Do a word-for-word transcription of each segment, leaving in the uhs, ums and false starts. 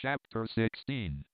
Chapter sixteen.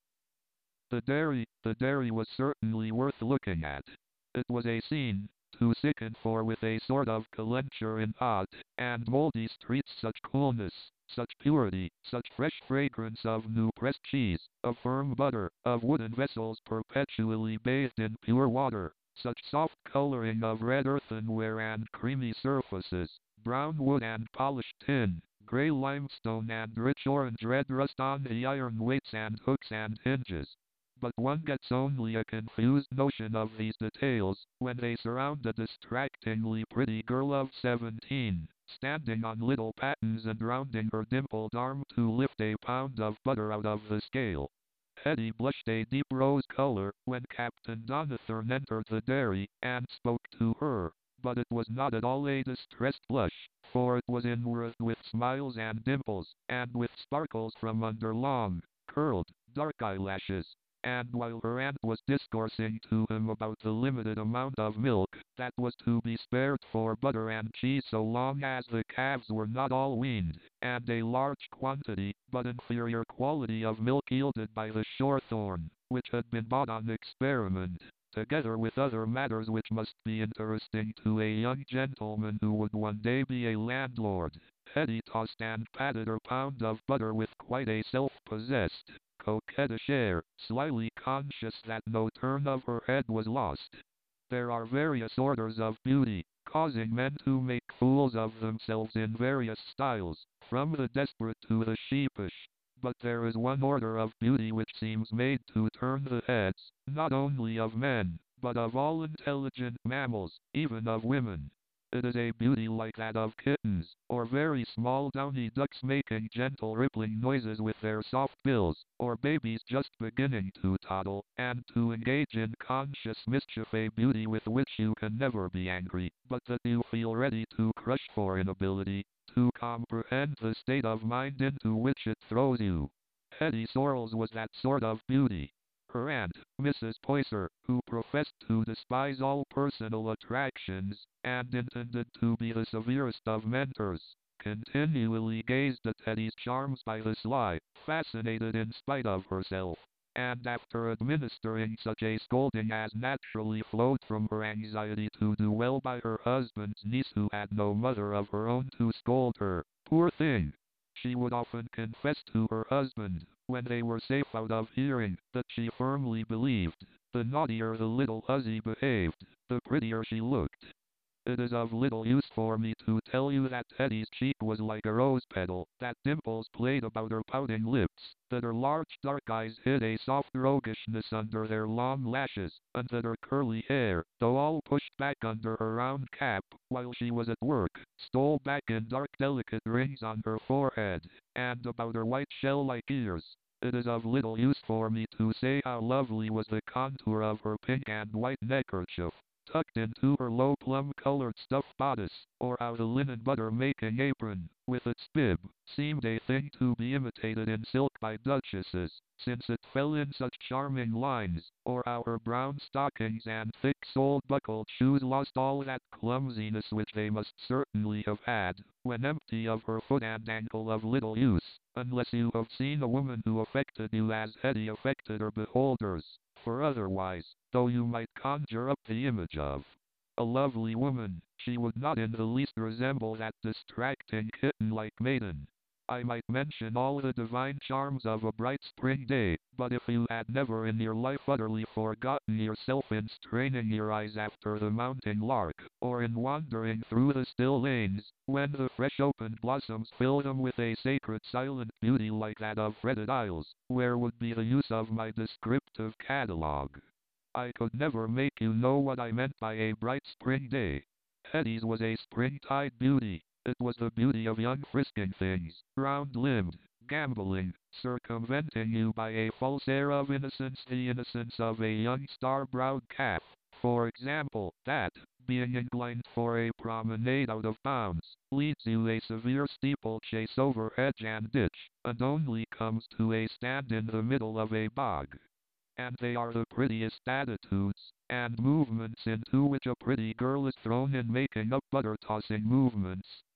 The dairy, the dairy was certainly worth looking at. It was a scene to sicken for, with a sort of calenture in odd and moldy streets, such coolness, such purity, such fresh fragrance of new pressed cheese, of firm butter, of wooden vessels perpetually bathed in pure water, such soft coloring of red earthenware and creamy surfaces, brown wood and polished tin, grey limestone and rich orange red rust on the iron weights and hooks and hinges. But one gets only a confused notion of these details when they surround a distractingly pretty girl of seventeen, standing on little pattens and rounding her dimpled arm to lift a pound of butter out of the scale. Hetty blushed a deep rose color when Captain Donathorne entered the dairy and spoke to her, but it was not at all a distressed blush, for it was inwrought with smiles and dimples, and with sparkles from under long, curled, dark eyelashes. And while her aunt was discoursing to him about the limited amount of milk that was to be spared for butter and cheese so long as the calves were not all weaned, and a large quantity but inferior quality of milk yielded by the Shorethorn, which had been bought on experiment, together with other matters which must be interesting to a young gentleman who would one day be a landlord, Hetty tossed and patted her pound of butter with quite a self-possessed, coquettish air, slyly conscious that no turn of her head was lost. There are various orders of beauty, causing men to make fools of themselves in various styles, from the desperate to the sheepish. But there is one order of beauty which seems made to turn the heads, not only of men, but of all intelligent mammals, even of women. It is a beauty like that of kittens, or very small downy ducks making gentle rippling noises with their soft bills, or babies just beginning to toddle, and to engage in conscious mischief, a beauty with which you can never be angry, but that you feel ready to crush for inability to comprehend the state of mind into which it throws you. Hetty Sorrels was that sort of beauty. Her aunt, Missus Poyser, who professed to despise all personal attractions, and intended to be the severest of mentors, continually gazed at Hetty's charms by the sly, fascinated in spite of herself, and after administering such a scolding as naturally flowed from her anxiety to do well by her husband's niece, who had no mother of her own to scold her, poor thing, she would often confess to her husband, when they were safe out of hearing, that she firmly believed, the naughtier the little hussy behaved, the prettier she looked. It is of little use for me to tell you that Hetty's cheek was like a rose petal, that dimples played about her pouting lips, that her large dark eyes hid a soft roguishness under their long lashes, and that her curly hair, though all pushed back under her round cap, while she was at work, stole back in dark delicate rings on her forehead, and about her white shell-like ears. It is of little use for me to say how lovely was the contour of her pink and white neckerchief, tucked into her low plum-colored stuff bodice, or how the linen butter-making apron, with its bib, seemed a thing to be imitated in silk by duchesses, since it fell in such charming lines, or how her brown stockings and thick-soled buckled shoes lost all that clumsiness which they must certainly have had, when empty of her foot and ankle, of little use, unless you have seen a woman who affected you as Hetty affected her beholders. For otherwise, though you might conjure up the image of a lovely woman, she would not in the least resemble that distracting kitten-like maiden. I might mention all the divine charms of a bright spring day, but if you had never in your life utterly forgotten yourself in straining your eyes after the mounting lark, or in wandering through the still lanes, when the fresh opened blossoms fill them with a sacred silent beauty like that of fretted isles, where would be the use of my descriptive catalogue? I could never make you know what I meant by a bright spring day. Hetty's was a springtide beauty. It was the beauty of young frisking things, round-limbed, gambolling, circumventing you by a false air of innocence, the innocence of a young star-browed calf, for example, that, being inclined for a promenade out of bounds, leads you a severe steeplechase over hedge and ditch, and only comes to a stand in the middle of a bog. And they are the prettiest attitudes and movements into which a pretty girl is thrown in making up butter-tossing movements,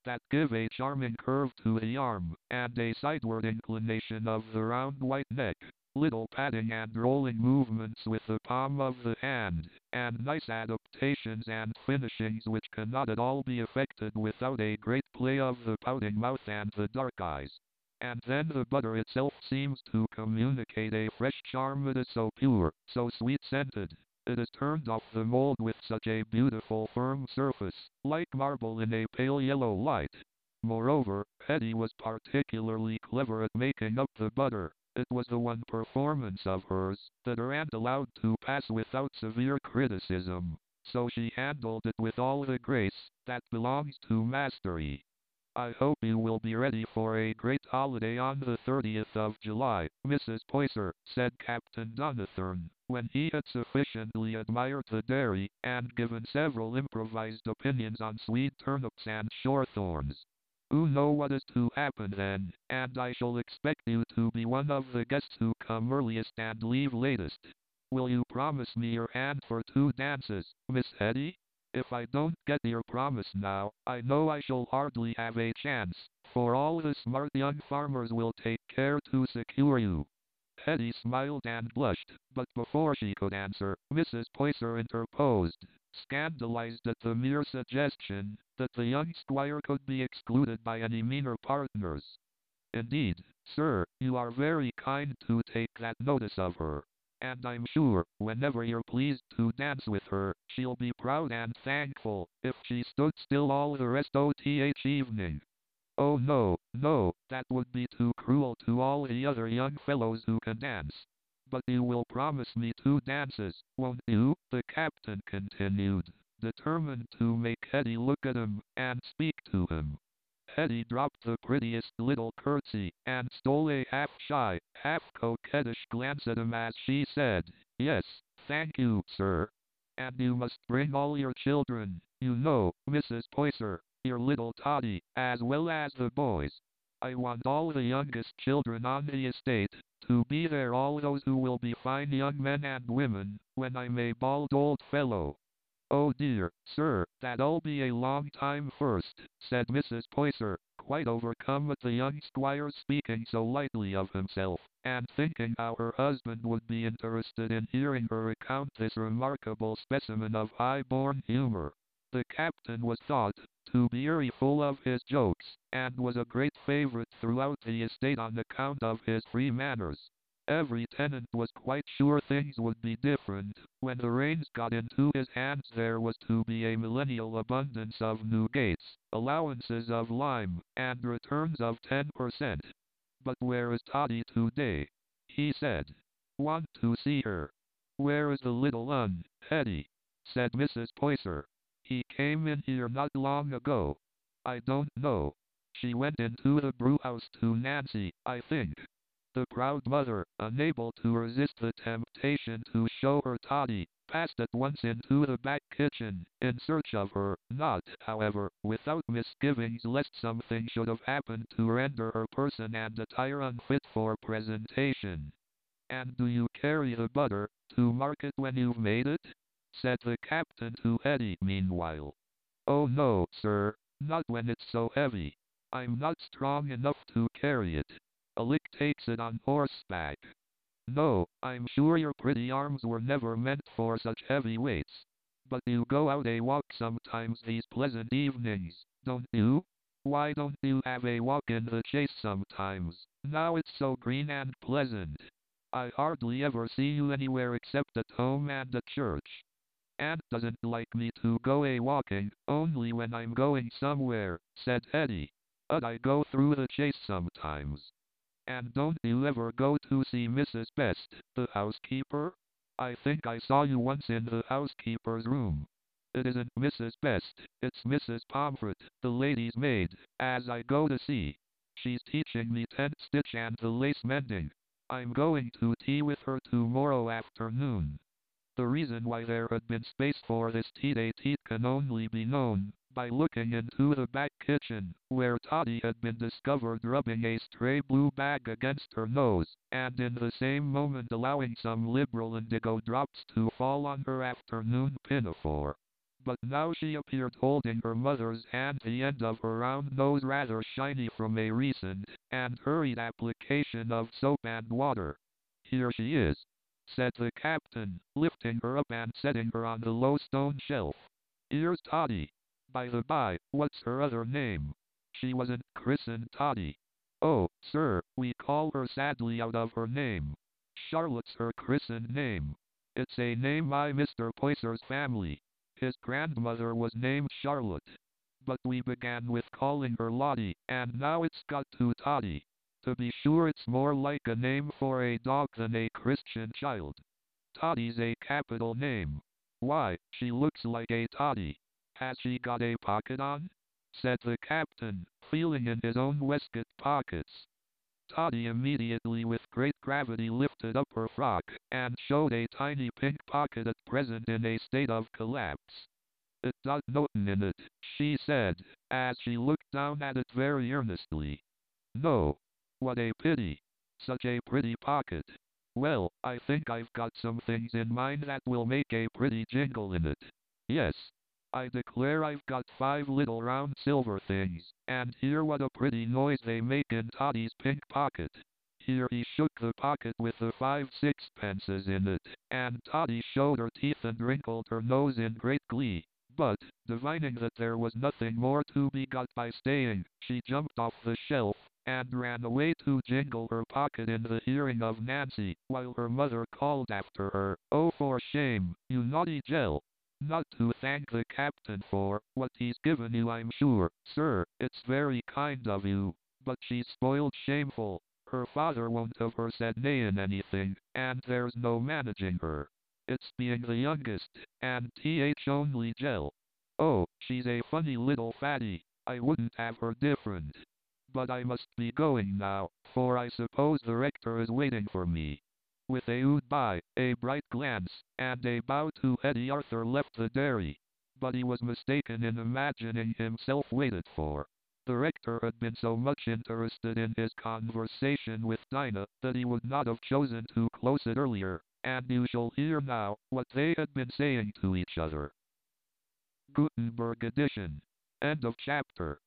that give a charming curve to the arm, and a sideward inclination of the round white neck, little patting and rolling movements with the palm of the hand, and nice adaptations and finishings which cannot at all be effected without a great play of the pouting mouth and the dark eyes. And then the butter itself seems to communicate a fresh charm. It is so pure, so sweet-scented. It is turned off the mold with such a beautiful firm surface, like marble in a pale yellow light. Moreover, Hetty was particularly clever at making up the butter. It was the one performance of hers that her aunt allowed to pass without severe criticism, so she handled it with all the grace that belongs to mastery. I hope you will be ready for a great holiday on the thirtieth of July, Missus Poyser, said Captain Donathorne, when he had sufficiently admired the dairy, and given several improvised opinions on Swede turnips and shorethorns. You know what is to happen then, and I shall expect you to be one of the guests who come earliest and leave latest. Will you promise me your hand for two dances, Miss Hetty? If I don't get your promise now, I know I shall hardly have a chance, for all the smart young farmers will take care to secure you. Hetty smiled and blushed, but before she could answer, Missus Poyser interposed, scandalized at the mere suggestion that the young squire could be excluded by any meaner partners. Indeed, sir, you are very kind to take that notice of her. And I'm sure, whenever you're pleased to dance with her, she'll be proud and thankful, if she stood still all the rest o' th evening. Oh no, no, that would be too cruel to all the other young fellows who can dance. But you will promise me two dances, won't you? The captain continued, determined to make Hetty look at him, and speak to him. Hetty dropped the prettiest little curtsy, and stole a half-shy, half-coquettish glance at him as she said, "Yes, thank you, sir. And you must bring all your children, you know, Missus Poyser, your little Toddy, as well as the boys. I want all the youngest children on the estate to be there, all those who will be fine young men and women, when I'm a bald old fellow." "Oh dear, sir, that'll be a long time first," said Missus Poyser, quite overcome at the young squire speaking so lightly of himself, and thinking how her husband would be interested in hearing her recount this remarkable specimen of high-born humor. The captain was thought to be very full of his jokes, and was a great favorite throughout the estate on account of his free manners. Every tenant was quite sure things would be different. When the reins got into his hands there was to be a millennial abundance of new gates, allowances of lime, and returns of ten per cent. "But where is Toddy today?" he said. "Want to see her." "Where is the little un, Hetty?" said Missus Poyser. "He came in here not long ago." "I don't know. She went into the brewhouse to Nancy, I think." The proud mother, unable to resist the temptation to show her Toddy, passed at once into the back kitchen, in search of her, not, however, without misgivings lest something should have happened to render her person and attire unfit for presentation. "And do you carry the butter to market when you've made it?" said the captain to Hetty meanwhile. "Oh no, sir, not when it's so heavy. I'm not strong enough to carry it. Alick takes it on horseback." "No, I'm sure your pretty arms were never meant for such heavy weights. But you go out a walk sometimes these pleasant evenings, don't you? Why don't you have a walk in the chase sometimes, now it's so green and pleasant? I hardly ever see you anywhere except at home and at church. Aunt doesn't like me to go a walking, only when I'm going somewhere," said Hetty. "But I go through the chase sometimes." "And don't you ever go to see Missus Best, the housekeeper? I think I saw you once in the housekeeper's room." "It isn't Missus Best, it's Missus Pomfret, the lady's maid, as I go to see. She's teaching me tent stitch and the lace mending. I'm going to tea with her tomorrow afternoon." The reason why there had been space for this tete-a-tete can only be known by looking into the back kitchen, where Toddy had been discovered rubbing a stray blue bag against her nose, and in the same moment allowing some liberal indigo drops to fall on her afternoon pinafore. but now she appeared holding her mother's hand, the end of her round nose rather shiny from a recent and hurried application of soap and water. "Here she is," said the captain, lifting her up and setting her on the low stone shelf. "Here's Toddy. By the by, what's her other name? She wasn't christened Toddy." "Oh, sir, we call her sadly out of her name. Charlotte's her christened name. It's a name by Mister Poyser's family. His grandmother was named Charlotte. But we began with calling her Lottie, and now it's got to Toddy. To be sure, it's more like a name for a dog than a Christian child. Toddy's a capital name. Why, she looks like a toddy. Has she got a pocket on?" said the captain, feeling in his own waistcoat pockets. Toddy immediately with great gravity lifted up her frock, and showed a tiny pink pocket at present in a state of collapse. "It got notin' in it," she said, as she looked down at it very earnestly. "No. What a pity. Such a pretty pocket. Well, I think I've got some things in mind that will make a pretty jingle in it. Yes. I declare I've got five little round silver things, and hear what a pretty noise they make in Toddy's pink pocket." Here he shook the pocket with the five sixpences in it, and Toddy showed her teeth and wrinkled her nose in great glee. But, divining that there was nothing more to be got by staying, she jumped off the shelf, and ran away to jingle her pocket in the hearing of Nancy, while her mother called after her, "Oh, for shame, you naughty Jell! Not to thank the captain for what he's given you, I'm sure, sir. It's very kind of you. But she's spoiled shameful. Her father won't have her said nay in anything, and there's no managing her. It's being the youngest, and th only Jell. Oh, she's a funny little fatty. I wouldn't have her different. But I must be going now, for I suppose the rector is waiting for me." With a good-bye, a bright glance, and a bow to Hetty, Arthur left the dairy. But he was mistaken in imagining himself waited for. The rector had been so much interested in his conversation with Dinah that he would not have chosen to close it earlier, and you shall hear now what they had been saying to each other. Gutenberg edition. End of chapter.